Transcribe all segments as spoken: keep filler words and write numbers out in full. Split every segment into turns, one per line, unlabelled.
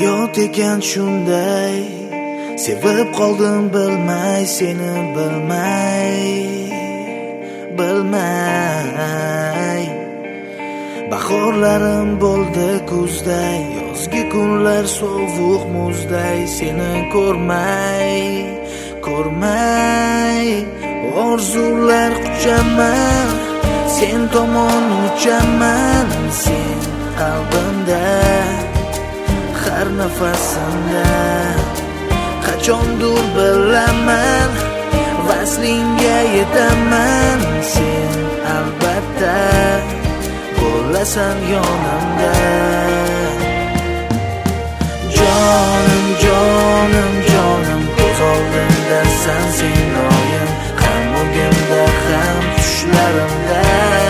Hayot ekan shunday, sevib qoldim bilmay, seni bilmay, bilmay. Bahorlarim bo'ldi kuzday, yozgi kunlar sovuq muzday, seni ko'rmay, ko'rmay. Orzular quchaman, sen tomon uchaman, sen qalbimda, har nafasimda. Qachondir bilaman, vaslingga yetaman, sen albatta bo'lasan yonimda. Jonim, jonim, jonim, ko'z oldimdasan sen doim, ham o'ngimda ham tushlarimda.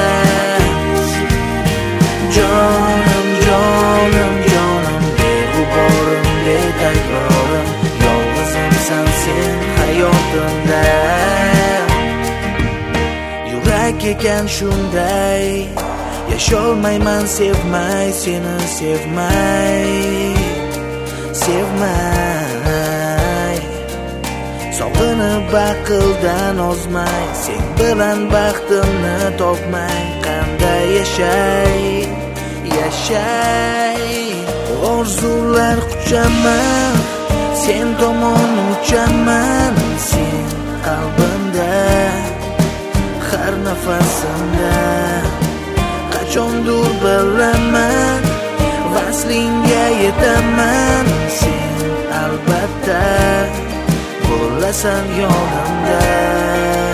Jonim, jonim, jonim, beg'uborim, betakrorim, yolg'izimsan sen hayotimda. Yurak ekan shunday, yasholmayman sevmay, seni sevmay, sevmay. Sog'inib baqildan ozmay, sen bilan baxtimni topmay, qanday yashay, yashay. Orzular quchaman, sen tomon uchaman, sen qalbimda, har nafasimda. Qachondir bilaman, vaslingga yetaman, sen albatta bo'lasan yonimda.